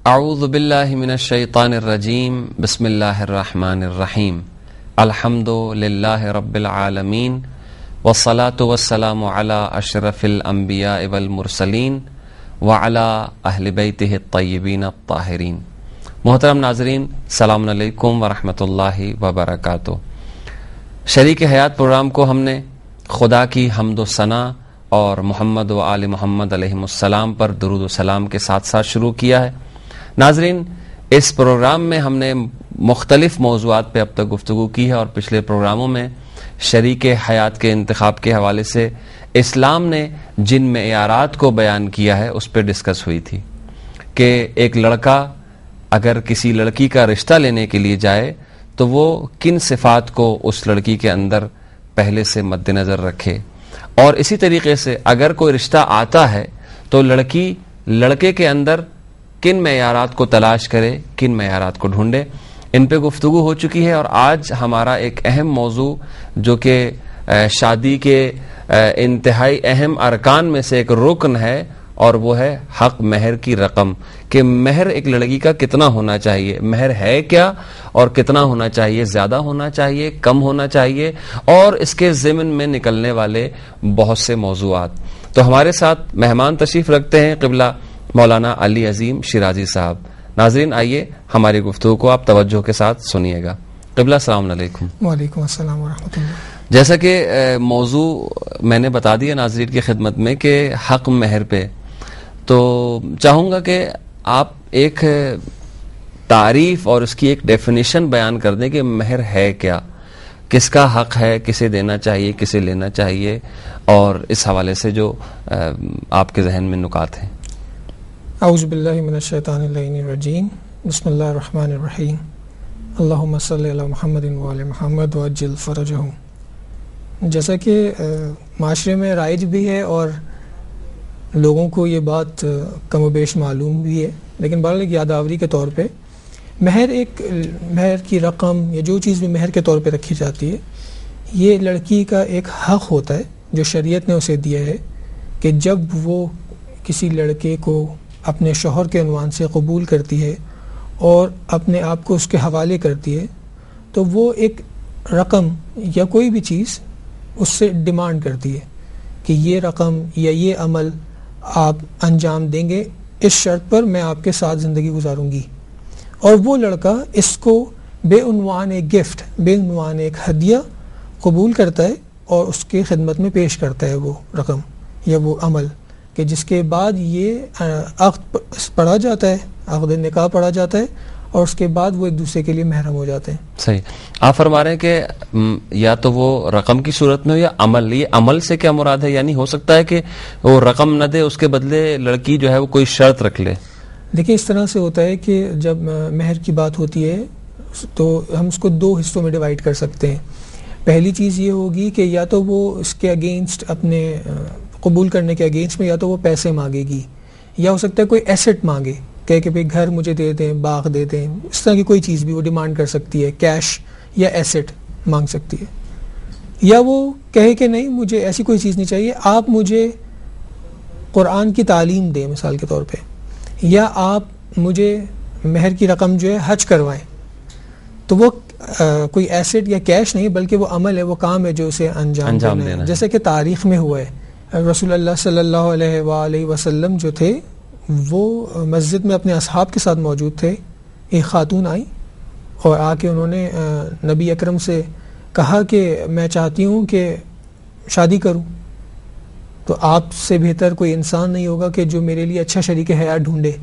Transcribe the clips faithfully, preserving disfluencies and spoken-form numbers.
اعوذ باللہ من الشیطان الرجیم بسم اللہ الرحمن الرحیم الحمد للہ رب العالمین والصلاة والسلام علی اشرف الانبیاء والمرسلین وعلی اہل بیتہ الطیبین الطاہرین. محترم ناظرین، السلام علیکم ورحمۃ اللہ وبرکاتہ. شریک حیات پروگرام کو ہم نے خدا کی حمد و ثنا اور محمد و آل محمد علیہ السلام پر درود و سلام کے ساتھ ساتھ شروع کیا ہے. ناظرین، اس پروگرام میں ہم نے مختلف موضوعات پہ اب تک گفتگو کی ہے اور پچھلے پروگراموں میں شریک حیات کے انتخاب کے حوالے سے اسلام نے جن معیارات کو بیان کیا ہے اس پہ ڈسکس ہوئی تھی کہ ایک لڑکا اگر کسی لڑکی کا رشتہ لینے کے لیے جائے تو وہ کن صفات کو اس لڑکی کے اندر پہلے سے مد نظر رکھے، اور اسی طریقے سے اگر کوئی رشتہ آتا ہے تو لڑکی لڑکے کے اندر کن معیارات کو تلاش کرے، کن معیارات کو ڈھونڈے. ان پہ گفتگو ہو چکی ہے اور آج ہمارا ایک اہم موضوع جو کہ شادی کے انتہائی اہم ارکان میں سے ایک رکن ہے، اور وہ ہے حق مہر کی رقم، کہ مہر ایک لڑکی کا کتنا ہونا چاہیے، مہر ہے کیا اور کتنا ہونا چاہیے، زیادہ ہونا چاہیے، کم ہونا چاہیے، اور اس کے ضمن میں نکلنے والے بہت سے موضوعات. تو ہمارے ساتھ مہمان تشریف رکھتے ہیں قبلہ مولانا علی عظیم شیرازی صاحب. ناظرین، آئیے ہماری گفتگو کو آپ توجہ کے ساتھ سنیے گا. قبلہ السلام علیکم. وعلیکم السلام ورحمۃ اللہ. جیسا کہ موضوع میں نے بتا دیا ناظرین کی خدمت میں کہ حق مہر پہ، تو چاہوں گا کہ آپ ایک تعریف اور اس کی ایک ڈیفینیشن بیان کر دیں کہ مہر ہے کیا، کس کا حق ہے، کسے دینا چاہیے، کسے لینا چاہیے، اور اس حوالے سے جو آپ کے ذہن میں نکات ہیں. اعوذ باللہ من الشیطان اللعین الرجیم بسم اللہ الرحمن الرحیم اللہم صلی علی محمد وعلی محمد وعجل فرجہم. جیسا کہ معاشرے میں رائج بھی ہے اور لوگوں کو یہ بات کم و بیش معلوم بھی ہے، لیکن بہرحال ایک یادآوری کے طور پہ مہر ایک مہر کی رقم یا جو چیز بھی مہر کے طور پہ رکھی جاتی ہے، یہ لڑکی کا ایک حق ہوتا ہے جو شریعت نے اسے دیا ہے کہ جب وہ کسی لڑکے کو اپنے شوہر کے عنوان سے قبول کرتی ہے اور اپنے آپ کو اس کے حوالے کرتی ہے تو وہ ایک رقم یا کوئی بھی چیز اس سے ڈیمانڈ کرتی ہے کہ یہ رقم یا یہ عمل آپ انجام دیں گے، اس شرط پر میں آپ کے ساتھ زندگی گزاروں گی. اور وہ لڑکا اس کو بے عنوان ایک گفٹ، بے عنوان ایک ہدیہ قبول کرتا ہے اور اس کی خدمت میں پیش کرتا ہے وہ رقم یا وہ عمل، کہ جس کے بعد یہ عقد پڑھا جاتا ہے، عقد نکاح پڑھا جاتا ہے، اور اس کے بعد وہ ایک دوسرے کے لیے محرم ہو جاتے ہیں. صحیح. آپ فرما رہے ہیں کہ یا تو وہ رقم کی صورت میں ہو یا عمل. یہ عمل سے کیا مراد ہے؟ یعنی ہو سکتا ہے کہ وہ رقم نہ دے، اس کے بدلے لڑکی جو ہے وہ کوئی شرط رکھ لے. دیکھیں، اس طرح سے ہوتا ہے کہ جب مہر کی بات ہوتی ہے تو ہم اس کو دو حصوں میں ڈیوائڈ کر سکتے ہیں. پہلی چیز یہ ہوگی کہ یا تو وہ اس کے اگینسٹ، اپنے قبول کرنے کے اگینسٹ میں یا تو وہ پیسے مانگے گی، یا ہو سکتا ہے کوئی ایسٹ مانگے، کہے کہ بھئی گھر مجھے دے دیں، باغ دے دیں، اس طرح کی کوئی چیز بھی وہ ڈیمانڈ کر سکتی ہے، کیش یا ایسٹ مانگ سکتی ہے. یا وہ کہے کہ نہیں، مجھے ایسی کوئی چیز نہیں چاہیے، آپ مجھے قرآن کی تعلیم دیں مثال کے طور پہ، یا آپ مجھے مہر کی رقم جو ہے حج کروائیں. تو وہ آ, کوئی ایسٹ یا کیش نہیں بلکہ وہ عمل ہے، وہ کام ہے جو اسے انجام, انجام دینا, دینا ہے. جیسے کہ تاریخ میں ہوا ہے، رسول اللہ صلی اللہ علیہ وآلہ وسلم جو تھے وہ مسجد میں اپنے اصحاب کے ساتھ موجود تھے. ایک خاتون آئی اور آ کے انہوں نے نبی اکرم سے کہا کہ میں چاہتی ہوں کہ شادی کروں، تو آپ سے بہتر کوئی انسان نہیں ہوگا کہ جو میرے لیے اچھا شریک حیات ڈھونڈے.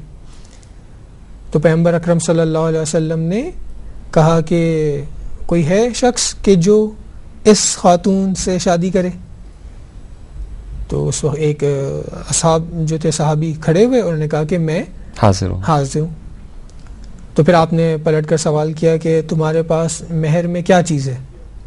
تو پیغمبر اکرم صلی اللہ علیہ وسلم نے کہا کہ کوئی ہے شخص کہ جو اس خاتون سے شادی کرے. تو اس وقت ایک اصحاب جو تھے صحابی کھڑے ہوئے، انہوں نے کہا کہ میں حاضر ہوں حاضر ہوں. تو پھر آپ نے پلٹ کر سوال کیا کہ تمہارے پاس مہر میں کیا چیز ہے؟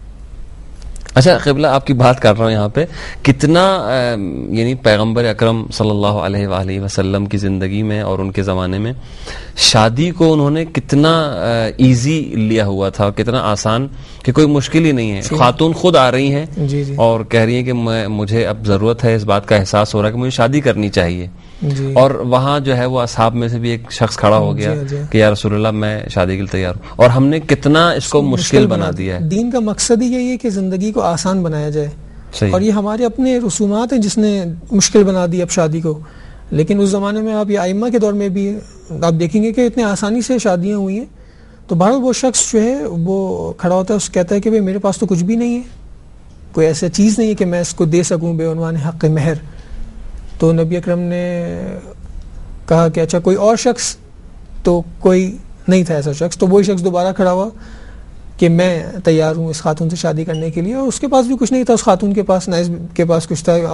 اچھا قبلہ، آپ کی بات کر رہا ہوں یہاں پہ کتنا یعنی پیغمبر اکرم صلی اللہ علیہ وآلہ وسلم کی زندگی میں اور ان کے زمانے میں شادی کو انہوں نے کتنا ایزی لیا ہوا تھا، کتنا آسان، کہ کوئی مشکل ہی نہیں ہے. خاتون خود آ رہی ہیں جی جی. اور کہہ رہی ہیں کہ مجھے اب ضرورت ہے، اس بات کا احساس ہو رہا ہے کہ مجھے شادی کرنی چاہیے. جی. اور وہاں جو ہے وہ اصحاب میں سے بھی ایک شخص کھڑا ہو گیا جی, جی. کہ یا رسول اللہ میں شادی کے لیے تیار ہوں, اور ہم نے کتنا اس کو مشکل بنا دیا ہے. دین کا مقصد ہی یہی ہے کہ زندگی کو آسان بنایا جائے. صحیح. اور یہ ہمارے اپنے رسومات ہیں جس نے مشکل بنا دی اب شادی کو. لیکن اس زمانے میں آپ یہ ائمہ کے دور میں بھی آپ دیکھیں گے کہ اتنے آسانی سے شادیاں ہوئی ہیں. تو بہرحال وہ شخص جو ہے وہ کھڑا ہوتا ہے, اس کہتا ہے کہ بھئی میرے پاس تو کچھ بھی نہیں ہے, کوئی ایسا چیز نہیں ہے کہ میں اس کو دے سکوں بے عنوان حق مہر. تو نبی اکرم نے کہا کہ اچھا کوئی اور شخص, تو کوئی نہیں تھا ایسا شخص. تو وہی شخص دوبارہ کھڑا ہوا کہ میں تیار ہوں اس خاتون سے شادی کرنے کے لیے, اور اس کے پاس بھی کچھ نہیں تھا, اس خاتون کے پاس, نہ اس کے پاس کچھ تھا.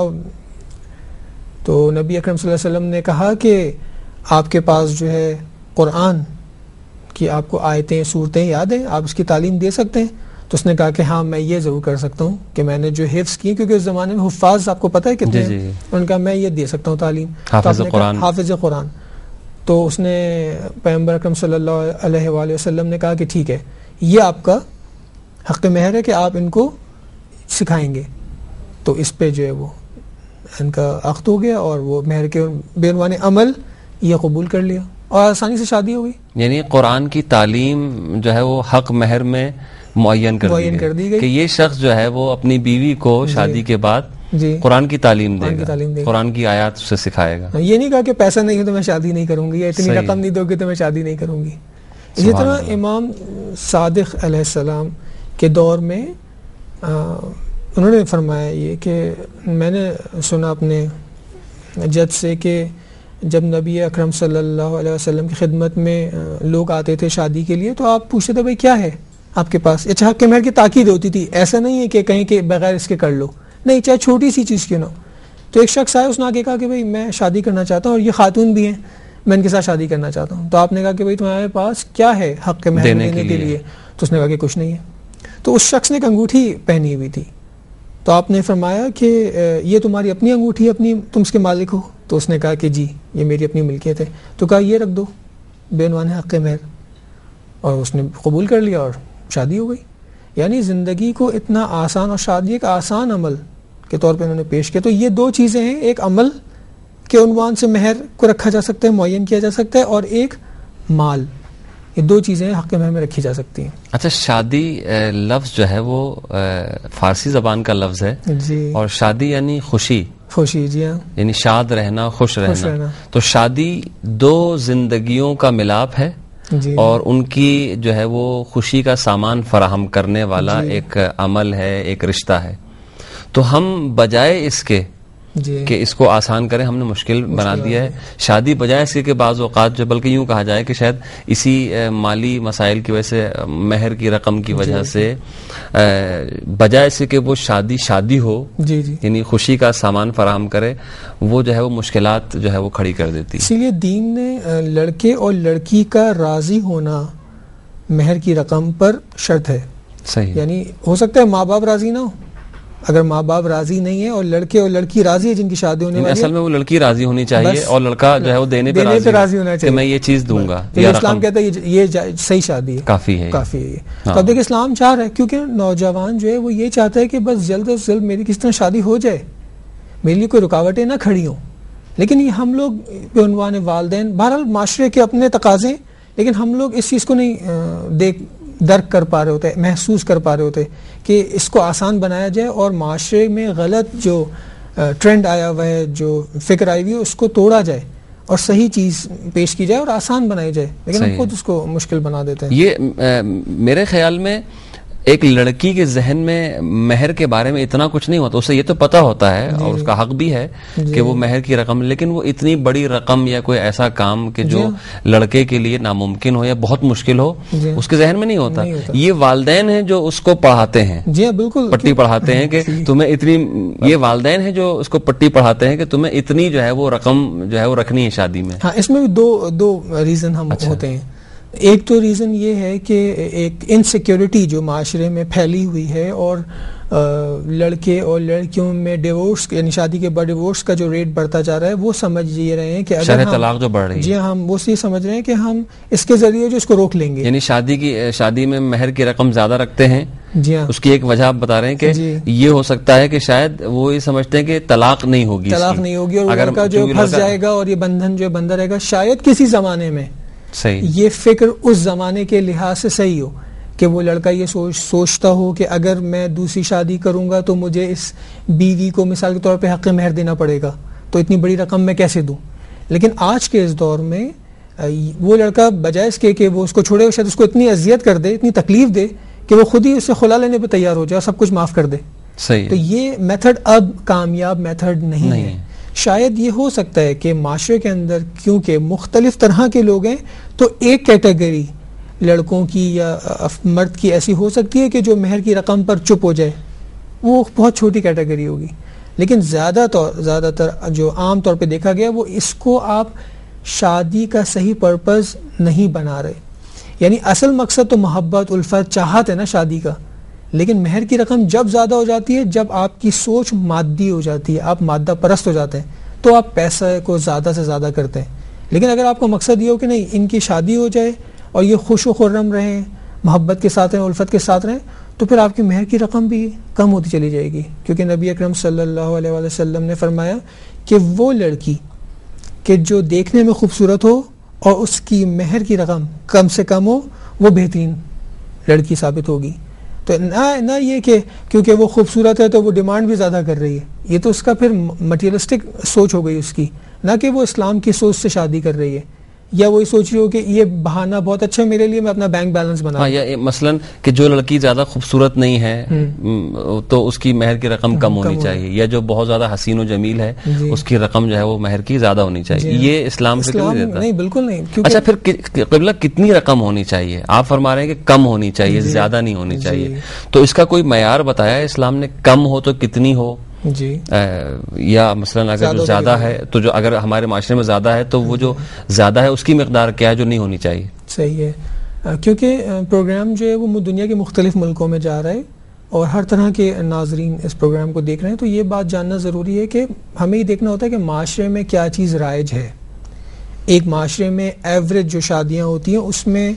تو نبی اکرم صلی اللہ علیہ وسلم نے کہا کہ آپ کے پاس جو ہے قرآن کی آپ کو آیتیں صورتیں یاد ہیں, آپ اس کی تعلیم دے سکتے ہیں؟ تو اس نے کہا کہ ہاں میں یہ ضرور کر سکتا ہوں کہ میں نے جو حفظ کی, کیونکہ اس زمانے میں حفاظ آپ کو پتہ ہے کتنے جی, ہیں, ان کا میں یہ دے سکتا ہوں تعلیم, حافظ قرآن. حافظ قرآن. تو اس نے پیغمبر اکرم صلی اللہ علیہ وآلہ وسلم نے کہا کہ ٹھیک ہے, یہ آپ کا حق مہر ہے کہ آپ ان کو سکھائیں گے. تو اس پہ جو ہے وہ ان کا عقد ہو گیا, اور وہ مہر کے بے عنوان عمل یہ قبول کر لیا, اور آسانی سے شادی ہو گئی. یعنی قرآن کی تعلیم جو ہے وہ حق مہر میں معین کر, معین کر دی گئی کہ یہ شخص جو ہے وہ اپنی بیوی کو شادی کے بعد جی قرآن کی تعلیم دے کی گا, تعلیم دے گا, قرآن کی آیات اسے سکھائے گا. یہ نہیں کہا کہ پیسہ نہیں ہے تو میں شادی نہیں کروں گی, یا اتنی رقم نہیں دو گے تو میں شادی نہیں کروں گی. اسی طرح امام صادق علیہ السلام کے دور میں انہوں نے فرمایا یہ کہ میں نے سنا اپنے جد سے کہ جب نبی اکرم صلی اللہ علیہ وسلم کی خدمت میں لوگ آتے تھے شادی کے لیے, تو آپ پوچھتے تھے بھائی کیا ہے آپ کے پاس. اچھا حق مہر کی تاکید ہوتی تھی, ایسا نہیں ہے کہ کہیں کہ بغیر اس کے کر لو, نہیں, چاہے چھوٹی سی چیز کیوں نہ ہو. تو ایک شخص آیا, اس نے آ کے کہا کہ بھائی میں شادی کرنا چاہتا ہوں, اور یہ خاتون بھی ہیں, میں ان کے ساتھ شادی کرنا چاہتا ہوں. تو آپ نے کہا کہ بھائی تمہارے پاس کیا ہے حق مہر دینے کے لیے؟ تو اس نے کہا کہ کچھ نہیں ہے. تو اس شخص نے ایک انگوٹھی پہنی ہوئی تھی, تو آپ نے فرمایا کہ یہ تمہاری اپنی انگوٹھی ہے, اپنی تم اس کے مالک ہو؟ تو اس نے کہا کہ جی یہ میری اپنی ملکیت ہے. تو کہا یہ رکھ دو بے عنوان حق مہر, اور اس نے قبول کر لیا اور شادی ہو گئی. یعنی زندگی کو اتنا آسان, اور شادی ایک آسان عمل کے طور پہ انہوں نے پیش کیا. تو یہ دو چیزیں ہیں, ایک عمل کے عنوان سے مہر کو رکھا جا سکتا ہے, معین کیا جا سکتا ہے, اور ایک مال, یہ دو چیزیں حق مہر میں رکھی جا سکتی ہیں. اچھا, شادی لفظ جو ہے وہ فارسی زبان کا لفظ ہے جی, اور شادی یعنی خوشی, خوشی, جی ہاں, یعنی شاد رہنا, خوش رہنا, خوش رہنا. تو شادی دو زندگیوں کا ملاپ ہے, جی, اور ان کی جو ہے وہ خوشی کا سامان فراہم کرنے والا جی, ایک عمل ہے, ایک رشتہ ہے. تو ہم بجائے اس کے جی کہ اس کو آسان کریں, ہم نے مشکل بنا دیا ہے شادی. بجائے اس کے کہ بعض اوقات جو, بلکہ یوں کہا جائے کہ شاید اسی مالی مسائل کی وجہ سے, مہر کی رقم کی وجہ سے, بجائے اس کے کہ وہ شادی شادی ہو, جی جی یعنی خوشی کا سامان فراہم کرے, وہ جو ہے وہ مشکلات جو ہے وہ کھڑی کر دیتی. اسی لیے دین نے لڑکے اور لڑکی کا راضی ہونا مہر کی رقم پر شرط ہے. صحیح. یعنی ہو سکتا ہے ماں باپ راضی نہ ہو, اگر ماں باپ راضی نہیں ہے اور لڑکے اور لڑکی راضی ہے جن کی شادی ہونے والی ہے, اصل میں وہ لڑکی راضی ہونی چاہیے اور لڑکا جو ہے وہ دینے پہ راضی, راضی ہونا چاہیے کہ میں یہ چیز دوں گا. تو اسلام کہتا ہے یہ صحیح شادی ہے, کافی ہے, کافی ہے. تو اب دیکھیں اسلام چاہ رہا ہے, کیونکہ نوجوان جو ہے وہ یہ چاہتا ہے کہ بس جلد از جلد میری کس طرح شادی ہو جائے, میرے لیے کوئی رکاوٹیں نہ کھڑی ہوں. لیکن یہ ہم لوگ بے عنوان والدین, بہرحال معاشرے کے اپنے تقاضے, لیکن ہم لوگ اس چیز کو نہیں دیکھ درک کر پا رہے ہوتے, محسوس کر پا رہے ہوتے کہ اس کو آسان بنایا جائے, اور معاشرے میں غلط جو ٹرینڈ آیا ہوا ہے, جو فکر آئی ہوئی ہے, اس کو توڑا جائے اور صحیح چیز پیش کی جائے اور آسان بنائی جائے. لیکن ہم خود اس کو مشکل بنا دیتے ہیں. یہ میرے خیال میں ایک لڑکی کے ذہن میں مہر کے بارے میں اتنا کچھ نہیں ہوتا, اسے یہ تو پتا ہوتا ہے اور اس کا حق بھی ہے کہ وہ مہر کی رقم, لیکن وہ اتنی بڑی رقم یا کوئی ایسا کام کہ جو لڑکے کے لیے ناممکن ہو یا بہت مشکل ہو, اس کے ذہن میں نہیں ہوتا. یہ والدین ہیں جو اس کو پڑھاتے ہیں, جی ہاں بالکل, پٹی پڑھاتے ہیں کہ تمہیں اتنی, یہ والدین ہیں جو اس کو پٹی پڑھاتے ہیں کہ تمہیں اتنی جو ہے وہ رقم جو ہے وہ رکھنی ہے شادی میں. ہاں, اس میں بھی دو دو ریزن ہم ہوتے ہیں. ایک تو ریزن یہ ہے کہ ایک انسیکیورٹی جو معاشرے میں پھیلی ہوئی ہے, اور لڑکے اور لڑکیوں میں ڈیورس یعنی شادی کے بعد ڈیورس کا جو ریٹ بڑھتا جا رہا ہے, وہ سمجھ یہ رہے ہیں کہ اگر شرح طلاق جو بڑھ رہی ہے, جی ہم وہ یہ سمجھ رہے ہیں کہ ہم اس کے ذریعے جو اس کو روک لیں گے. یعنی شادی کی شادی میں مہر کی رقم زیادہ رکھتے ہیں جی ہاں. اس کی ایک وجہ آپ بتا رہے ہیں کہ جی. یہ ہو سکتا ہے کہ شاید وہ یہ سمجھتے ہیں کہ طلاق نہیں ہوگی طلاق نہیں ہوگی اور لڑکا جو پھنس جائے گا اور یہ بندھن جو بندہ رہے گا. شاید کسی زمانے میں صحیح یہ فکر اس زمانے کے لحاظ سے صحیح ہو کہ وہ لڑکا یہ سوچ سوچتا ہو کہ اگر میں دوسری شادی کروں گا تو مجھے اس بیوی کو مثال کے طور پہ حق مہر دینا پڑے گا, تو اتنی بڑی رقم میں کیسے دوں. لیکن آج کے اس دور میں وہ لڑکا بجائے اس کے کہ وہ اس کو چھوڑے, شاید اس کو اتنی اذیت کر دے, اتنی تکلیف دے کہ وہ خود ہی اس سے خلا لینے پہ تیار ہو جائے اور سب کچھ معاف کر دے. صحیح. تو یہ میتھڈ اب کامیاب میتھڈ نہیں, نہیں ہے. شاید یہ ہو سکتا ہے کہ معاشرے کے اندر کیونکہ مختلف طرح کے لوگ ہیں تو ایک کیٹیگری لڑکوں کی یا مرد کی ایسی ہو سکتی ہے کہ جو مہر کی رقم پر چپ ہو جائے, وہ بہت چھوٹی کیٹیگری ہوگی. لیکن زیادہ طور زیادہ تر جو عام طور پہ دیکھا گیا وہ اس کو آپ شادی کا صحیح پرپز نہیں بنا رہے. یعنی اصل مقصد تو محبت, الفت, چاہت ہے نا شادی کا, لیکن مہر کی رقم جب زیادہ ہو جاتی ہے جب آپ کی سوچ مادی ہو جاتی ہے, آپ مادہ پرست ہو جاتے ہیں, تو آپ پیسہ کو زیادہ سے زیادہ کرتے ہیں. لیکن اگر آپ کا مقصد یہ ہو کہ نہیں ان کی شادی ہو جائے اور یہ خوش و خرم رہیں, محبت کے ساتھ رہیں, الفت کے ساتھ رہیں, تو پھر آپ کی مہر کی رقم بھی کم ہوتی چلی جائے گی. کیونکہ نبی اکرم صلی اللہ علیہ وآلہ وسلم نے فرمایا کہ وہ لڑکی کہ جو دیکھنے میں خوبصورت ہو اور اس کی مہر کی رقم کم سے کم ہو, وہ بہترین لڑکی ثابت ہوگی. تو نہ نہ یہ کہ کیونکہ وہ خوبصورت ہے تو وہ ڈیمانڈ بھی زیادہ کر رہی ہے, یہ تو اس کا پھر مٹیریلسٹک سوچ ہو گئی اس کی, نہ کہ وہ اسلام کی سوچ سے شادی کر رہی ہے, یا وہی سوچ رہی ہو کہ یہ بہانہ بہت اچھا ہے میرے لیے, میں اپنا بینک بیلنس بنا. ہاں, یا مثلا کہ جو لڑکی زیادہ خوبصورت نہیں ہے تو اس کی مہر کی رقم کم ہونی چاہیے, یا جو بہت زیادہ حسین و جمیل ہے اس کی رقم جو ہے وہ مہر کی زیادہ ہونی چاہیے. یہ اسلام فکر نہیں دیتا. نہیں, بالکل نہیں. اچھا, پھر قبلہ کتنی رقم ہونی چاہیے؟ آپ فرما رہے ہیں کہ کم ہونی چاہیے, زیادہ نہیں ہونی چاہیے, تو اس کا کوئی معیار بتایا ہے اسلام نے؟ کم ہو تو کتنی ہو جی, یا مثلا اگر جو زیادہ ہے تو جو اگر ہمارے معاشرے میں زیادہ ہے تو وہ جو زیادہ ہے اس کی مقدار کیا ہے جو نہیں ہونی چاہیے؟ صحیح ہے. کیونکہ پروگرام جو ہے وہ دنیا کے مختلف ملکوں میں جا رہا ہے اور ہر طرح کے ناظرین اس پروگرام کو دیکھ رہے ہیں, تو یہ بات جاننا ضروری ہے کہ ہمیں یہ دیکھنا ہوتا ہے کہ معاشرے میں کیا چیز رائج ہے. ایک معاشرے میں ایوریج جو شادیاں ہوتی ہیں اس میں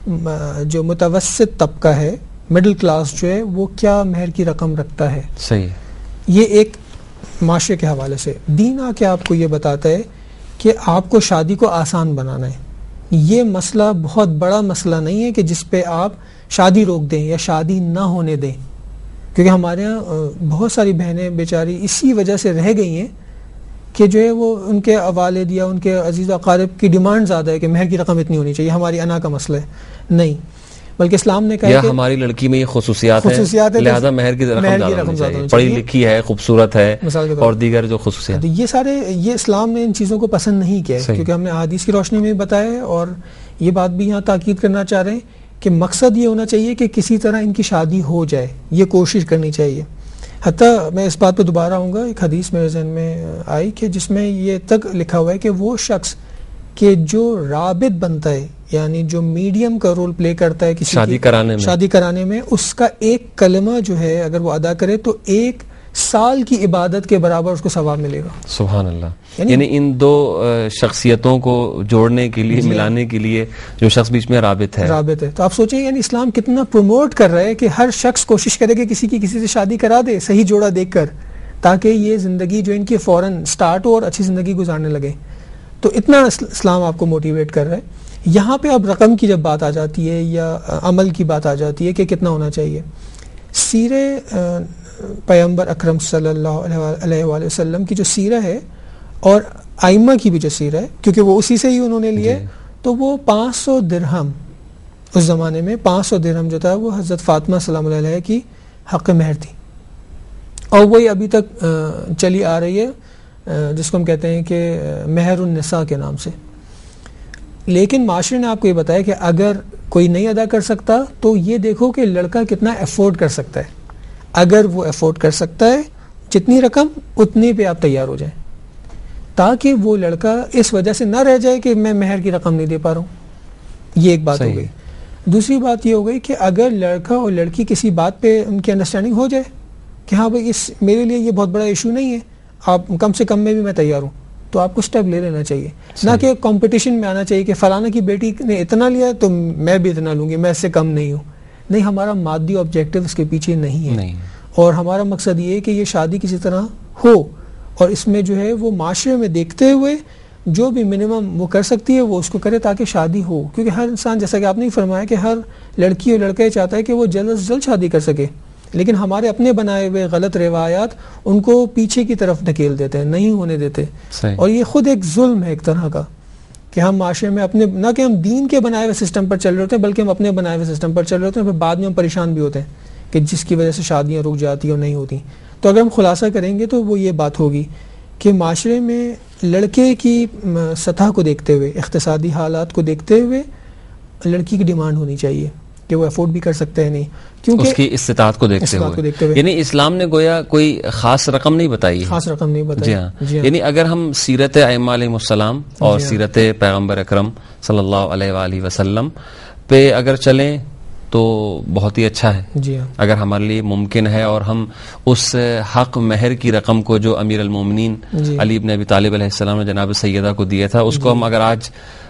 جو متوسط طبقہ ہے, مڈل کلاس جو ہے, وہ کیا مہر کی رقم رکھتا ہے. صحیح. یہ ایک معاشرے کے حوالے سے. دین آ کے آپ کو یہ بتاتا ہے کہ آپ کو شادی کو آسان بنانا ہے. یہ مسئلہ بہت بڑا مسئلہ نہیں ہے کہ جس پہ آپ شادی روک دیں یا شادی نہ ہونے دیں, کیونکہ ہمارے یہاں بہت ساری بہنیں بیچاری اسی وجہ سے رہ گئی ہیں کہ جو ہے وہ ان کے والد یا ان کے عزیز و اقارب کی ڈیمانڈ زیادہ ہے کہ مہر کی رقم اتنی ہونی چاہیے, ہماری انا کا مسئلہ ہے. نہیں, بلکہ اسلام نے کہا یا کہ ہماری لڑکی میں یہ خصوصیات ہے لہذا مہر کی رقم زیادہ ہونی چاہیے, پڑھی لکھی ہے, خوبصورت ہے, اور دیگر جو خصوصیات. یہ سارے یہ اسلام نے ان چیزوں کو پسند نہیں کیا ہے, کیونکہ ہم نے احادیث کی روشنی میں بتایا ہے, اور یہ بات بھی یہاں تاکید کرنا چاہ رہے ہیں کہ مقصد یہ ہونا چاہیے کہ کسی طرح ان کی شادی ہو جائے, یہ کوشش کرنی چاہیے. حتیٰ میں اس بات پہ دوبارہ آؤں گا, ایک حدیث میرے ذہن میں آئی کہ جس میں یہ تک لکھا ہوا ہے کہ وہ شخص کہ جو رابط بنتا ہے, یعنی جو میڈیم کا رول پلے کرتا ہے کسی شادی کرانے میں شادی کرانے میں اس کا ایک کلمہ جو ہے اگر وہ ادا کرے تو ایک سال کی عبادت کے برابر اس کو ثواب ملے گا. سبحان اللہ. یعنی ان دو شخصیتوں کو جوڑنے کے لیے, ملانے کے لیے جو شخص بیچ میں رابط ہے رابط ہے تو آپ سوچیں یعنی اسلام کتنا پروموٹ کر رہا ہے کہ ہر شخص کوشش کرے کہ کسی کی کسی سے شادی کرا دے صحیح جوڑا دیکھ کر, تاکہ یہ زندگی جو ان کی فوراً سٹارٹ ہو اور اچھی زندگی گزارنے لگے. تو اتنا اسلام آپ کو موٹیویٹ کر رہا ہے. یہاں پہ اب رقم کی جب بات آ جاتی ہے یا عمل کی بات آ جاتی ہے کہ کتنا ہونا چاہیے, سیرے پیغمبر اکرم صلی اللہ علیہ وآلہ وسلم کی جو سیرہ ہے اور ائمہ کی بھی جو سیرہ ہے, کیونکہ وہ اسی سے ہی انہوں نے لیے, تو وہ پانچ سو درہم اس زمانے میں پانچ سو درہم جو تھا وہ حضرت فاطمہ سلام اللہ علیہ کی حق مہر تھی, اور وہی ابھی تک چلی آ رہی ہے جس کو ہم کہتے ہیں کہ مہر النساء کے نام سے. لیکن معاشرے نے آپ کو یہ بتایا کہ اگر کوئی نہیں ادا کر سکتا تو یہ دیکھو کہ لڑکا کتنا افورڈ کر سکتا ہے. اگر وہ افورڈ کر سکتا ہے جتنی رقم اتنی پہ آپ تیار ہو جائیں, تاکہ وہ لڑکا اس وجہ سے نہ رہ جائے کہ میں مہر کی رقم نہیں دے پا رہا ہوں. یہ ایک بات ہو گئی. دوسری بات یہ ہو گئی کہ اگر لڑکا اور لڑکی کسی بات پہ ان کی انڈرسٹینڈنگ ہو جائے کہ ہاں بھائی اس میرے لیے یہ بہت بڑا ایشو نہیں ہے, آپ کم سے کم میں بھی میں تیار ہوں, تو آپ کو سٹیپ لے لینا چاہیے. نہ کہ کمپٹیشن میں آنا چاہیے کہ فلانا کی بیٹی نے اتنا لیا تو میں بھی اتنا لوں گی, میں اس سے کم نہیں ہوں. نہیں ہمارا مادی آبجیکٹو اس کے پیچھے نہیں ہے نہیں. اور ہمارا مقصد یہ ہے کہ یہ شادی کسی طرح ہو اور اس میں جو ہے وہ معاشرے میں دیکھتے ہوئے جو بھی منیمم وہ کر سکتی ہے وہ اس کو کرے تاکہ شادی ہو. کیونکہ ہر انسان جیسا کہ آپ نے فرمایا کہ ہر لڑکی اور لڑکا یہ چاہتا ہے کہ وہ جلد از جلد شادی کر سکے, لیکن ہمارے اپنے بنائے ہوئے غلط روایات ان کو پیچھے کی طرف دھکیل دیتے ہیں, نہیں ہونے دیتے. صحیح. اور یہ خود ایک ظلم ہے ایک طرح کا کہ ہم معاشرے میں اپنے نہ کہ ہم دین کے بنائے ہوئے سسٹم پر چل رہے ہوتے ہیں بلکہ ہم اپنے بنائے ہوئے سسٹم پر چل رہے ہوتے ہیں, پھر بعد میں ہم پریشان بھی ہوتے ہیں کہ جس کی وجہ سے شادیاں رک جاتی اور نہیں ہوتی. تو اگر ہم خلاصہ کریں گے تو وہ یہ بات ہوگی کہ معاشرے میں لڑکے کی سطح کو دیکھتے ہوئے, اقتصادی حالات کو دیکھتے ہوئے لڑکی کی ڈیمانڈ ہونی چاہیے کہ وہ افورڈ بھی کر سکتے ہیں نہیں, کیونکہ اس کی استطاعت کو دیکھتے استطاعت کو دیکھتے ہوئے. ہوئے یعنی اسلام نے گویا کوئی خاص رقم نہیں بتائی ہے. خاص رقم نہیں بتائی. جی ہاں. جی ہاں. یعنی اگر ہم سیرت ائمہ علیہ السلام اور جی ہاں. سیرت پیغمبر اکرم صلی اللہ علیہ وآلہ وسلم پہ اگر چلیں تو بہت ہی اچھا ہے. جی ہاں. اگر ہمارے لیے ممکن ہے اور ہم اس حق مہر کی رقم کو جو امیر المومنین جی. علی بن ابی طالب علیہ السلام نے جناب سیدہ کو دیا تھا اس کو ہم اگر آج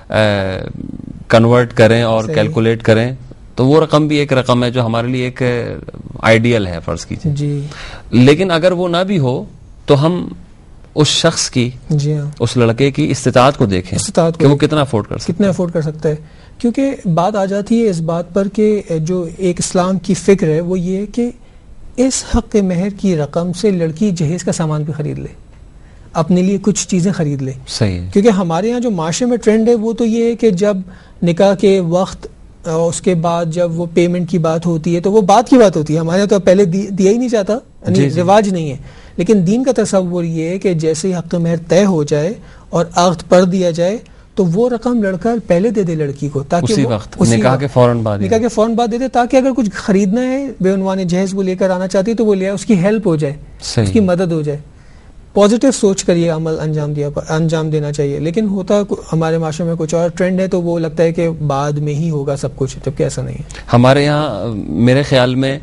کنورٹ کریں اور کیلکولیٹ کریں تو وہ رقم بھی ایک رقم ہے جو ہمارے لیے ایک آئیڈیل ہے فرض کیجیے. جی. لیکن اگر وہ نہ بھی ہو تو ہم اس شخص کی, جی ہاں, اس لڑکے کی استطاعت کو دیکھیں استطاعت کہ وہ کتنا افورڈ کر سکتا کتنا افورڈ کر سکتا ہے. کیونکہ بات آ جاتی ہے اس بات پر کہ جو ایک اسلام کی فکر ہے وہ یہ ہے کہ اس حق مہر کی رقم سے لڑکی جہیز کا سامان بھی خرید لے, اپنے لیے کچھ چیزیں خرید لے. صحیح ہے. کیونکہ ہمارے یہاں جو معاشرے میں ٹرینڈ ہے وہ تو یہ ہے کہ جب نکاح کے وقت اور اس کے بعد جب وہ پیمنٹ کی بات ہوتی ہے تو وہ بات کی بات ہوتی ہے. ہمارے یہاں تو پہلے دیا ہی نہیں جاتا, یعنی رواج نہیں ہے. لیکن دین کا تصور یہ ہے کہ جیسے ہی حق مہر طے ہو جائے اور عقد پڑھ دیا جائے تو وہ رقم لڑکا پہلے دے دے لڑکی کو, تاکہ اسی وقت نکاح کے فوراً بعد نکاح کے فوراً بعد دے دے, تاکہ اگر کچھ خریدنا ہے بے عنوان جہیز وہ لے کر آنا چاہتی ہے تو وہ لے آئے, اس کی ہیلپ ہو جائے, اس کی مدد ہو جائے. پازیٹیو سوچ کر یہ عمل انجام دیا انجام دینا چاہیے. لیکن ہوتا ہمارے معاشرے میں کچھ اور ٹرینڈ ہے تو وہ لگتا ہے کہ بعد میں ہی ہوگا سب کچھ, جبکہ ایسا نہیں ہے. ہمارے یہاں میرے خیال میں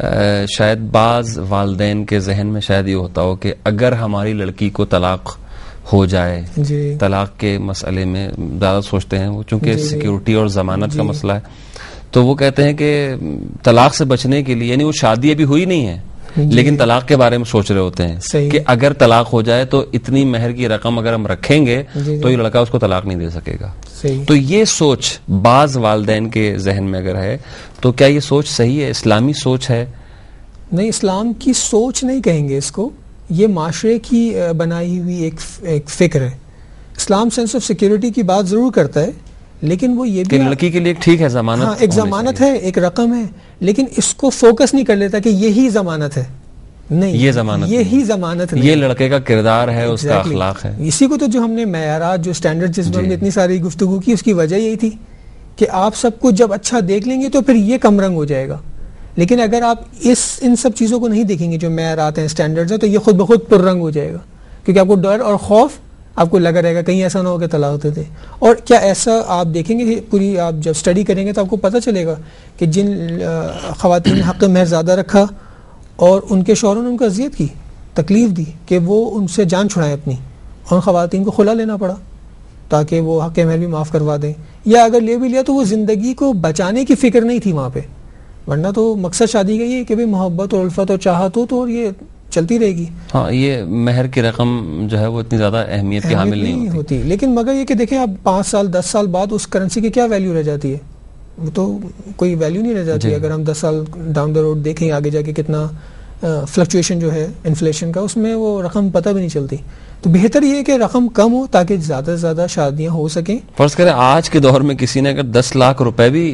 شاید بعض والدین کے ذہن میں شاید یہ ہوتا ہو کہ اگر ہماری لڑکی کو طلاق ہو جائے, جی. طلاق کے مسئلے میں زیادہ سوچتے ہیں وہ, چونکہ جی. سیکیورٹی اور ضمانت جی. کا مسئلہ ہے, تو وہ کہتے ہیں کہ طلاق سے بچنے کے لیے, یعنی وہ شادی ابھی ہوئی نہیں ہے جی. لیکن طلاق کے بارے میں سوچ رہے ہوتے ہیں صحیح. کہ اگر طلاق ہو جائے تو اتنی مہر کی رقم اگر ہم رکھیں گے جی. تو یہ لڑکا اس کو طلاق نہیں دے سکے گا. صحیح. تو یہ سوچ بعض والدین کے ذہن میں اگر ہے تو کیا یہ سوچ صحیح ہے, اسلامی سوچ ہے؟ نہیں, اسلام کی سوچ نہیں کہیں گے اس کو, یہ معاشرے کی بنائی ہوئی ایک ایک فکر ہے. اسلام سینس آف سیکیورٹی کی بات ضرور کرتا ہے لیکن وہ یہ بھی کہ لڑکی کے لیے ٹھیک ہے ضمانت, ہاں ایک ضمانت ہے, ایک رقم ہے, لیکن اس کو فوکس نہیں کر لیتا کہ یہی ضمانت ہے. نہیں, یہ ضمانت یہی ضمانت نہیں, یہ لڑکے کا کردار ہے, اس کا اخلاق ہے. اسی کو تو جو ہم نے معیارات, جو اسٹینڈرڈ جس میں ہم نے اتنی ساری گفتگو کی, اس کی وجہ یہی تھی کہ آپ سب کچھ جب اچھا دیکھ لیں گے تو پھر یہ کم رنگ ہو جائے گا. لیکن اگر آپ اس ان سب چیزوں کو نہیں دیکھیں گے جو معیارات ہیں, اسٹینڈرڈز ہیں, تو یہ خود بخود پر رنگ ہو جائے گا. کیونکہ آپ کو ڈر اور خوف آپ کو لگا رہے گا کہیں ایسا نہ ہو کہ طلاق دے دے. اور کیا ایسا آپ دیکھیں گے کہ پوری آپ جب اسٹڈی کریں گے تو آپ کو پتہ چلے گا کہ جن خواتین نے حق مہر زیادہ رکھا اور ان کے شوہروں نے ان کو اذیت کی, تکلیف دی کہ وہ ان سے جان چھڑائیں اپنی, اور خواتین کو خلا لینا پڑا تاکہ وہ حق مہر بھی معاف کروا دیں, یا اگر لے بھی لیا تو وہ زندگی کو بچانے کی فکر نہیں تھی وہاں پہ. ورنہ تو مقصد شادی کا یہ ہے کہ بھی محبت اور الفت اور چاہت ہو تو یہ چلتی رہے گی. ہاں, یہ مہر کی رقم جو ہے وہ اتنی زیادہ اہمیت کی حامل نہیں ہوتی. ہوتی لیکن مگر یہ کہ دیکھیں اب پانچ سال دس سال بعد اس کرنسی کی کیا ویلیو رہ جاتی ہے, وہ تو کوئی ویلیو نہیں رہ جاتی. جی. اگر ہم دس سال ڈاؤن دا روڈ دیکھیں آگے جا کے کتنا فلکچویشن جو ہے انفلیشن کا, اس میں وہ رقم پتہ بھی نہیں چلتی. تو بہتر یہ ہے کہ رقم کم ہو تاکہ زیادہ سے زیادہ شادیاں ہو سکیں. فرض کریں آج کے دور میں کسی نے اگر دس لاکھ روپے بھی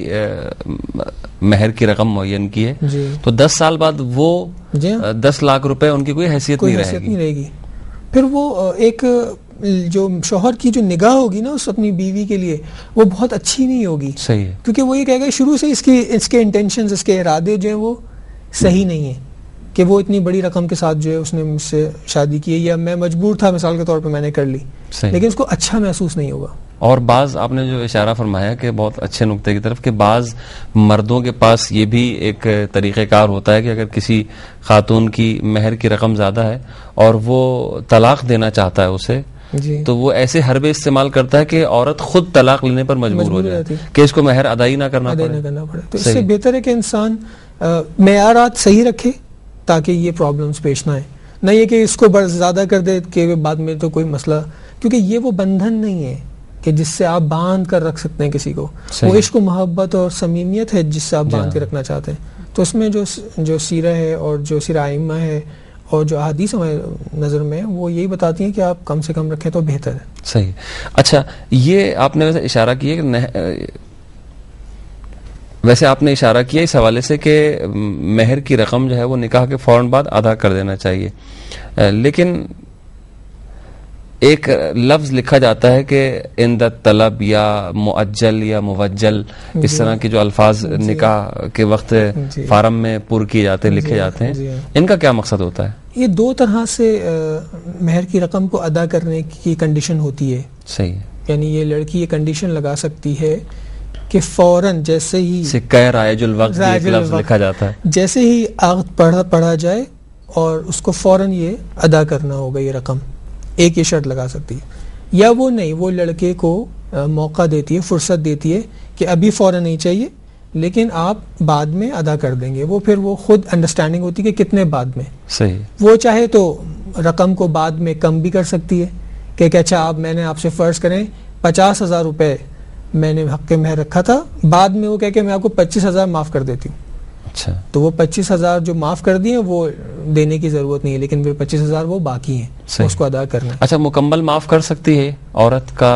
مہر کی رقم معین کی ہے, جی. تو دس سال بعد وہ جی دس لاکھ روپے ان کی کوئی حیثیت کوئی نہیں حیثیت رہے گی. نہیں رہے گی. پھر وہ ایک جو شوہر کی جو نگاہ ہوگی نا اس اپنی بیوی کے لیے, وہ بہت اچھی نہیں ہوگی. صحیح ہے. کیونکہ وہ یہ کہے گا شروع سے اس کی اس کے انٹینشنز, اس کے ارادے جو ہیں وہ صحیح نہیں ہیں کہ وہ اتنی بڑی رقم کے ساتھ جو ہے اس نے مجھ سے شادی کی ہے, یا میں مجبور تھا مثال کے طور پہ میں نے کر لی, لیکن اس کو اچھا محسوس نہیں ہوگا. اور بعض آپ نے جو اشارہ فرمایا کہ بہت اچھے نقطے کی طرف, کہ بعض مردوں کے پاس یہ بھی ایک طریقہ کار ہوتا ہے کہ اگر کسی خاتون کی مہر کی رقم زیادہ ہے اور وہ طلاق دینا چاہتا ہے اسے, جی تو وہ ایسے حربے استعمال کرتا ہے کہ عورت خود طلاق لینے پر مجبور ہو جائے کہ اس کو مہر ادائی نہ کرنا ادا پڑے. نہ کرنا پڑے. تو اس سے بہتر ہے کہ انسان معیارات صحیح رکھے تاکہ یہ پرابلمس پیش نہ آئیں. نہ یہ کہ اس کو بڑھ زیادہ کر دے کہ بعد میں تو کوئی مسئلہ, کیونکہ یہ وہ بندھن نہیں ہے کہ جس سے آپ باندھ کر رکھ سکتے ہیں کسی کو. وہ عشق و محبت اور صمیمیت ہے جس سے آپ باندھ کے رکھنا چاہتے ہیں. تو اس میں جو جو سیرہ ہے اور جو سیرہ ائمہ ہے اور جو احادیث ہمارے نظر میں وہ یہی بتاتی ہیں کہ آپ کم سے کم رکھیں تو بہتر ہے. صحیح. اچھا, یہ آپ نے ویسے اشارہ کیا کہ ویسے آپ نے اشارہ کیا اس حوالے سے کہ مہر کی رقم جو ہے وہ نکاح کے فوراً بعد ادا کر دینا چاہیے, لیکن ایک لفظ لکھا جاتا ہے کہ عند طلب یا مؤجل یا موجل, اس طرح کے جو الفاظ نکاح کے وقت فارم میں پر کیے جاتے ہیں, لکھے جاتے ہیں, ان کا کیا مقصد ہوتا ہے؟ یہ دو طرح سے مہر کی رقم کو ادا کرنے کی کنڈیشن ہوتی ہے. صحیح. یعنی یہ لڑکی یہ کنڈیشن لگا سکتی ہے کہ فوراً جیسے ہی سکہ رائج الوقت ایک لفظ لکھا جاتا ہے, جیسے ہی عقد پڑھا پڑھا جائے اور اس کو فوراً یہ ادا کرنا ہوگا یہ رقم, ایک یہ شرط لگا سکتی ہے. یا وہ نہیں, وہ لڑکے کو موقع دیتی ہے, فرصت دیتی ہے کہ ابھی فوراً نہیں چاہیے لیکن آپ بعد میں ادا کر دیں گے. وہ پھر وہ خود انڈرسٹینڈنگ ہوتی ہے کہ کتنے بعد میں. صحیح. وہ چاہے تو رقم کو بعد میں کم بھی کر سکتی ہے کہ اچھا آپ میں نے آپ سے فرض کریں پچاس ہزار روپے میں نے حق کے مہر رکھا تھا, بعد میں وہ کہہ کہ میں آپ کو پچیس ہزار معاف کر دیتی ہوں. اچھا. تو وہ پچیس ہزار جو معاف کر دیے وہ دینے کی ضرورت نہیں ہے, لیکن وہ پچیس ہزار وہ باقی ہیں, اس کو ادا کرنا. اچھا, مکمل معاف کر سکتی ہے عورت کا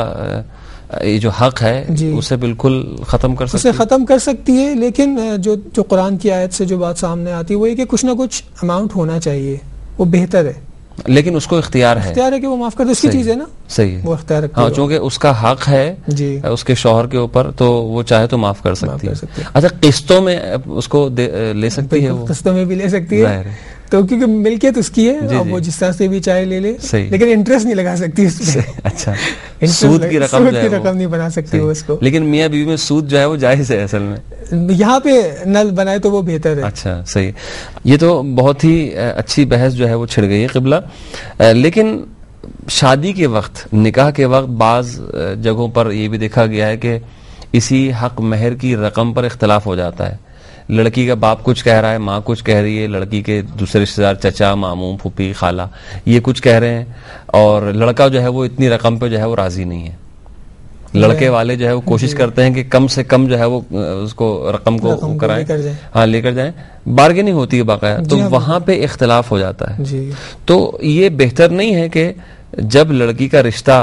یہ جو حق ہے جی. اسے بالکل ختم کر سکتی اسے ختم کر سکتی ہے, لیکن جو جو قرآن کی آیت سے جو بات سامنے آتی ہے وہ یہ کہ کچھ نہ کچھ اماؤنٹ ہونا چاہیے, وہ بہتر ہے. لیکن اس کو اختیار ہے اختیار ہے کہ وہ معاف کر دے, اس کی چیز ہے نا. صحیح. وہ اختیار ہاں, چونکہ اس کا حق ہے جی اس کے شوہر کے اوپر, تو وہ چاہے تو معاف کر سکتی ہے. اچھا, قسطوں میں اس کو لے سکتی ہے, وہ قسطوں میں بھی لے سکتی ہے, تو کیونکہ ملکیت اس کی ہے, اب وہ جس طرح سے بھی چاہے لے لے, لیکن انٹرسٹ نہیں لگا سکتی اس پہ. اچھا, سود کی رقم کی رقم نہیں بنا سکتی وہ اس کو. لیکن میاں بیوی میں سود جو ہے وہ جائز ہے اصل میں, یہاں پہ نل بنائے تو وہ بہتر ہے. اچھا, صحیح. یہ تو بہت ہی اچھی بحث جو ہے وہ چھڑ گئی ہے قبلہ. لیکن شادی کے وقت, نکاح کے وقت بعض جگہوں پر یہ بھی دیکھا گیا ہے کہ اسی حق مہر کی رقم پر اختلاف ہو جاتا ہے. لڑکی کا باپ کچھ کہہ رہا ہے, ماں کچھ کہہ رہی ہے, لڑکی کے دوسرے رشتے دار چچا, ماموں, پھوپھی, خالہ یہ کچھ کہہ رہے ہیں, اور لڑکا جو ہے وہ اتنی رقم پہ جو ہے وہ راضی نہیں ہے. لڑکے والے جو ہے وہ کوشش کرتے ہیں کہ کم سے کم جو ہے وہ اس کو رقم کو کرائیں, ہاں لے کر جائیں, بارگیننگ ہوتی ہے باقاعدہ, تو وہاں پہ اختلاف ہو جاتا ہے. تو یہ بہتر نہیں ہے کہ جب لڑکی کا رشتہ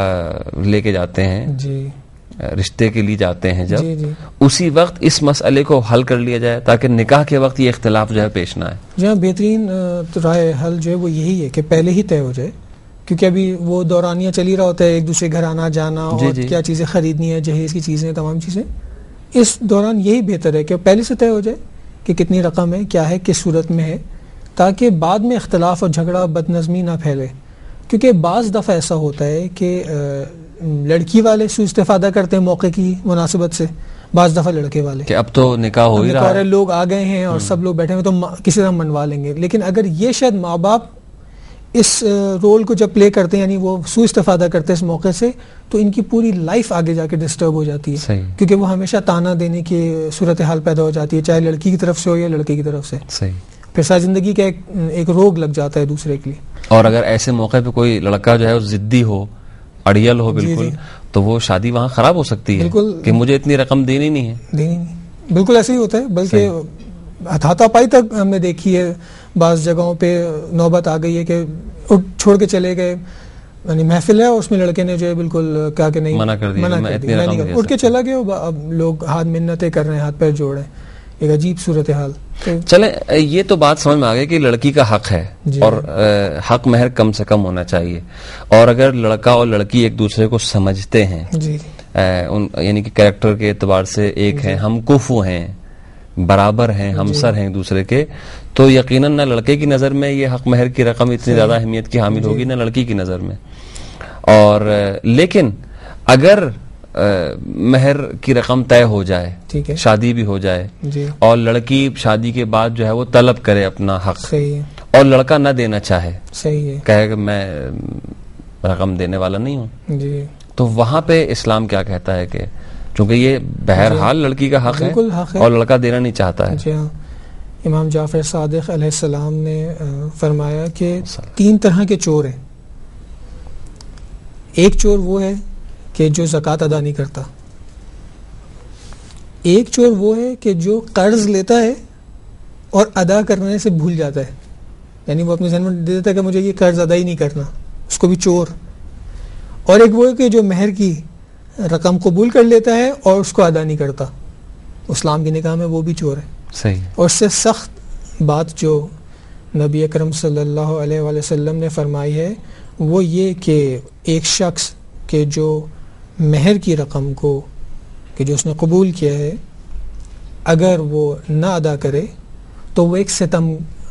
لے کے جاتے ہیں, رشتے کے لیے جاتے ہیں جب, جی جی. اسی وقت اس مسئلے کو حل کر لیا جائے تاکہ نکاح کے وقت یہ اختلاف جو ہے پیش نہ آئے. جہاں بہترین رائے حل جو ہے وہ یہی ہے کہ پہلے ہی طے ہو جائے, کیونکہ ابھی وہ دورانیہ چلی رہا ہوتا ہے, ایک دوسرے گھر آنا جانا, جی اور جی. کیا چیزیں خریدنی ہے, جہیز کی چیزیں, تمام چیزیں. اس دوران یہی بہتر ہے کہ پہلے سے طے ہو جائے کہ کتنی رقم ہے, کیا ہے, کس صورت میں ہے, تاکہ بعد میں اختلاف اور جھگڑا بد نظمی نہ پھیلے. کیونکہ بعض دفعہ ایسا ہوتا ہے کہ لڑکی والے سوء استفادہ کرتے ہیں موقع کی مناسبت سے, بعض دفعہ لڑکے والے کہ اب تو نکاح ہو ہی رہا ہے, لوگ آ گئے ہیں اور سب لوگ بیٹھے ہوئے تو کسی طرح منوا لیں گے. لیکن اگر یہ شاید ماں باپ اس رول کو جب پلے کرتے ہیں, یعنی وہ سوء استفادہ کرتے ہیں اس موقع سے, تو ان کی پوری لائف آگے جا کے ڈسٹرب ہو جاتی ہے, کیونکہ وہ ہمیشہ تانا دینے کی صورتحال پیدا ہو جاتی ہے, چاہے لڑکی کی طرف سے ہو یا لڑکے کی طرف سے. صحیح. پھر ساری زندگی کا ایک, ایک روگ لگ جاتا ہے دوسرے کے لیے. اور اگر ایسے موقع پہ کوئی لڑکا جو ہے وہ ضدی ہو, اڑیل ہو بالکل, جی جی. تو وہ شادی وہاں خراب ہو سکتی ہے, بالکل, کہ مجھے اتنی رقم دینی نہیں ہے. دینی نہیں, بالکل ایسے ہی ہوتا ہے. بلکہ ہاتھا پائی تک ہم نے دیکھی ہے, بعض جگہوں پہ نوبت آ گئی ہے کہ چھوڑ کے چلے گئے, یعنی محفل ہے اور اس میں لڑکے نے جو ہے بالکل کہا کہ نہیں, منع کر دیا, اٹھ کے چلا گیا, اب لوگ ہاتھ منتیں کر رہے ہیں, ہاتھ پیر جوڑ رہے ہیں, ایک عجیب صورتحال. چلیں, یہ تو بات سمجھ میں آ گئی کہ لڑکی کا حق ہے, جی, اور حق مہر کم سے کم ہونا چاہیے, اور اگر لڑکا اور لڑکی ایک دوسرے کو سمجھتے ہیں, جی, ان یعنی کہ کریکٹر کے اعتبار سے ایک جی. ہیں, ہم کفو ہیں, برابر ہیں, ہمسر ہیں ایک دوسرے کے, تو یقیناً نہ لڑکے کی نظر میں یہ حق مہر کی رقم اتنی زیادہ اہمیت کی حامل ہوگی, نہ لڑکی کی نظر میں. اور لیکن اگر مہر کی رقم طے ہو جائے, شادی بھی ہو جائے, جی, اور لڑکی شادی کے بعد جو ہے وہ طلب کرے اپنا حق, صحیح ہے, اور لڑکا نہ دینا چاہے, صحیح ہے, کہے کہ میں رقم دینے والا نہیں ہوں. جی تو وہاں پہ اسلام کیا کہتا ہے کہ چونکہ یہ بہرحال لڑکی کا حق ہے اور لڑکا دینا نہیں چاہتا ہے. جی ہاں, امام جعفر صادق علیہ السلام نے فرمایا کہ تین طرح کے چور ہیں. ایک چور وہ ہے کہ جو زکوٰۃ ادا نہیں کرتا. ایک چور وہ ہے کہ جو قرض لیتا ہے اور ادا کرنے سے بھول جاتا ہے, یعنی وہ اپنے ذہن میں دے دیتا ہے کہ مجھے یہ قرض ادا ہی نہیں کرنا, اس کو بھی چور. اور ایک وہ ہے کہ جو مہر کی رقم قبول کر لیتا ہے اور اس کو ادا نہیں کرتا. اسلام کی نگاہ میں وہ بھی چور ہے. صحیح. اور اس سے سخت بات جو نبی اکرم صلی اللہ علیہ وآلہ وسلم نے فرمائی ہے وہ یہ کہ ایک شخص کہ جو مہر کی رقم کو کہ جو اس نے قبول کیا ہے اگر وہ نہ ادا کرے تو وہ ایک ستم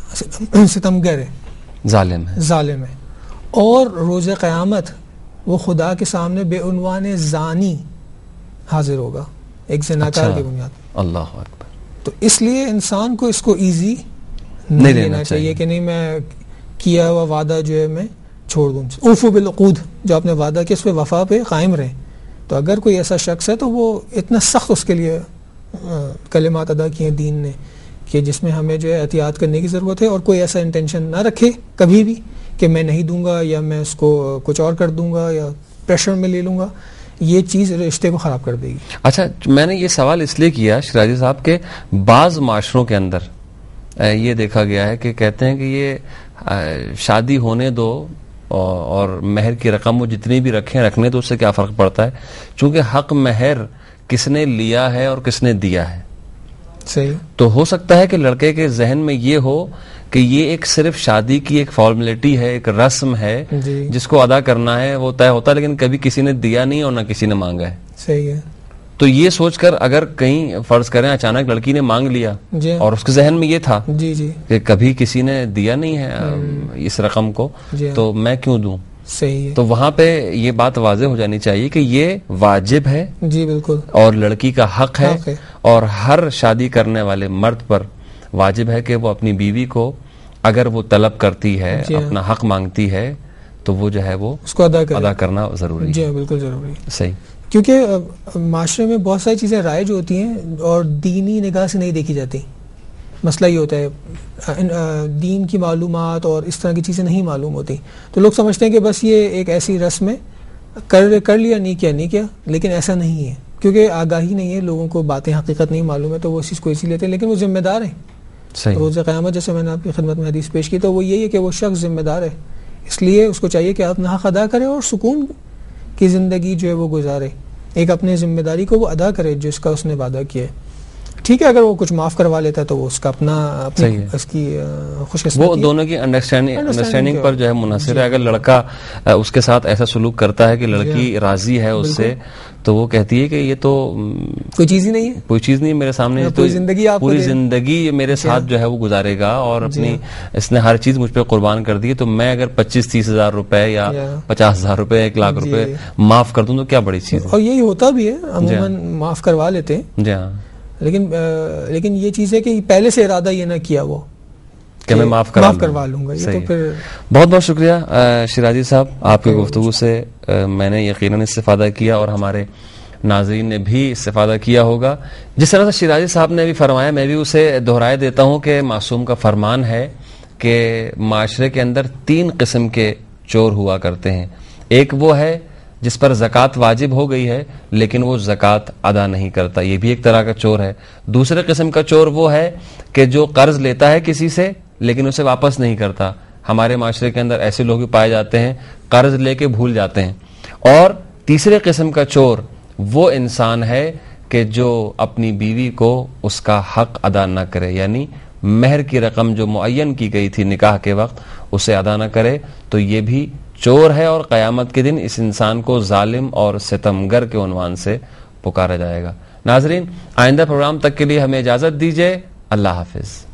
ستمگر ہے, ظالم ہے, ظالم ہے. اور روز قیامت وہ خدا کے سامنے بے عنوان زانی حاضر ہوگا, ایک زناکار کی بنیاد. اللہ اکبر. تو اس لیے انسان کو اس کو ایزی نہیں نہیں لینا لینا چاہیے چاہیے کہ نہیں میں کیا ہوا وعدہ جو ہے میں چھوڑ دوں. اوفوا بالعقود, جو آپ نے وعدہ کیا اس پہ وفا پہ قائم رہیں. تو اگر کوئی ایسا شخص ہے تو وہ اتنا سخت اس کے لیے کلمات ادا کیے ہیں دین نے کہ جس میں ہمیں جو ہے احتیاط کرنے کی ضرورت ہے, اور کوئی ایسا انٹینشن نہ رکھے کبھی بھی کہ میں نہیں دوں گا یا میں اس کو کچھ اور کر دوں گا یا پریشر میں لے لوں گا. یہ چیز رشتے کو خراب کر دے گی. اچھا, میں نے یہ سوال اس لیے کیا شیرازی صاحب کہ بعض معاشروں کے اندر یہ دیکھا گیا ہے کہ کہتے ہیں کہ یہ شادی ہونے دو اور مہر کی رقم وہ جتنی بھی رکھیں رکھنے تو اس سے کیا فرق پڑتا ہے, چونکہ حق مہر کس نے لیا ہے اور کس نے دیا ہے. صحیح. تو ہو سکتا ہے کہ لڑکے کے ذہن میں یہ ہو کہ یہ ایک صرف شادی کی ایک فارمیلٹی ہے, ایک رسم ہے جی. جس کو ادا کرنا ہے, وہ طے ہوتا ہے, لیکن کبھی کسی نے دیا نہیں اور نہ کسی نے مانگا ہے. صحیح ہے. تو یہ سوچ کر اگر کہیں فرض کریں اچانک لڑکی نے مانگ لیا جی. اور اس کے ذہن میں یہ تھا جی جی کہ کبھی کسی نے دیا نہیں ہے اس رقم کو جی. تو میں کیوں دوں. صحیح ہے. تو وہاں پہ یہ بات واضح ہو جانی چاہیے کہ یہ واجب ہے جی بالکل, اور لڑکی کا حق ہے, حق ہے. اور ہر شادی کرنے والے مرد پر واجب ہے کہ وہ اپنی بیوی کو اگر وہ طلب کرتی ہے, جی اپنا حق مانگتی ہے تو وہ جو ہے وہ اس کو ادا کرے. ادا کرنا ضروری ہے. جی بالکل ضروری ہے. صحیح. کیونکہ معاشرے میں بہت ساری چیزیں رائج ہوتی ہیں اور دینی نگاہ سے نہیں دیکھی جاتی. مسئلہ یہ ہوتا ہے دین کی معلومات اور اس طرح کی چیزیں نہیں معلوم ہوتی, تو لوگ سمجھتے ہیں کہ بس یہ ایک ایسی رسم ہے, کر کر لیا نہیں کیا نہیں کیا, لیکن ایسا نہیں ہے کیونکہ آگاہی نہیں ہے, لوگوں کو باتیں حقیقت نہیں معلوم ہے تو وہ اس چیز کو اسی لیتے ہیں, لیکن وہ ذمہ دار ہیں. صحیح. روز قیامت جیسے میں نے آپ کی خدمت میں حدیث پیش کی تو وہ یہی ہے کہ وہ شخص ذمہ دار ہے, اس لیے اس کو چاہیے کہ اپنا حق ادا کرے اور سکون کی زندگی جو ہے وہ گزارے, ایک اپنے ذمہ داری کو وہ ادا کرے جس کا اس نے وعدہ کیا ہے. ٹھیک ہے, اگر وہ کچھ معاف کروا لیتا ہے تو وہ اس کا اپنا اپنی اس کی خوش قسمتی, وہ دونوں کی انڈرسٹینڈنگ انڈرسٹینڈنگ پر جو ہے منحصر ہے. اگر لڑکا اس کے ساتھ ایسا سلوک کرتا ہے کہ لڑکی راضی ہے اس سے تو وہ کہتی ہے کہ یہ تو کوئی چیز ہی نہیں ہے, کوئی چیز نہیں میرے سامنے, پوری زندگی آپ پوری زندگی میرے ساتھ جو ہے وہ گزارے گا اور اپنی اس نے ہر چیز مجھ پہ قربان کر دی ہے, تو میں اگر پچیس تیس ہزار روپے یا پچاس ہزار روپے ایک لاکھ روپے معاف کر دوں تو کیا بڑی چیز ہے. اور یہی ہوتا بھی ہے, عموماً معاف کروا لیتے ہیں. جی ہاں, لیکن لیکن یہ چیز ہے کہ پہلے سے ارادہ یہ نہ کیا وہ کہ میں معاف کروا لوں گا. یہ تو پھر بہت بہت شکریہ شیرازی صاحب, آپ کی گفتگو سے میں نے یقیناً استفادہ کیا اور ہمارے ناظرین نے بھی استفادہ کیا ہوگا. جس طرح سے شیرازی صاحب نے بھی فرمایا میں بھی اسے دہرائے دیتا ہوں کہ معصوم کا فرمان ہے کہ معاشرے کے اندر تین قسم کے چور ہوا کرتے ہیں. ایک وہ ہے جس پر زکوٰۃ واجب ہو گئی ہے لیکن وہ زکوٰۃ ادا نہیں کرتا, یہ بھی ایک طرح کا چور ہے. دوسرے قسم کا چور وہ ہے کہ جو قرض لیتا ہے کسی سے لیکن اسے واپس نہیں کرتا. ہمارے معاشرے کے اندر ایسے لوگ بھی پائے جاتے ہیں, قرض لے کے بھول جاتے ہیں. اور تیسرے قسم کا چور وہ انسان ہے کہ جو اپنی بیوی کو اس کا حق ادا نہ کرے, یعنی مہر کی رقم جو معین کی گئی تھی نکاح کے وقت اسے ادا نہ کرے, تو یہ بھی چور ہے اور قیامت کے دن اس انسان کو ظالم اور ستمگر کے عنوان سے پکارا جائے گا. ناظرین, آئندہ پروگرام تک کے لیے ہمیں اجازت دیجیے. اللہ حافظ.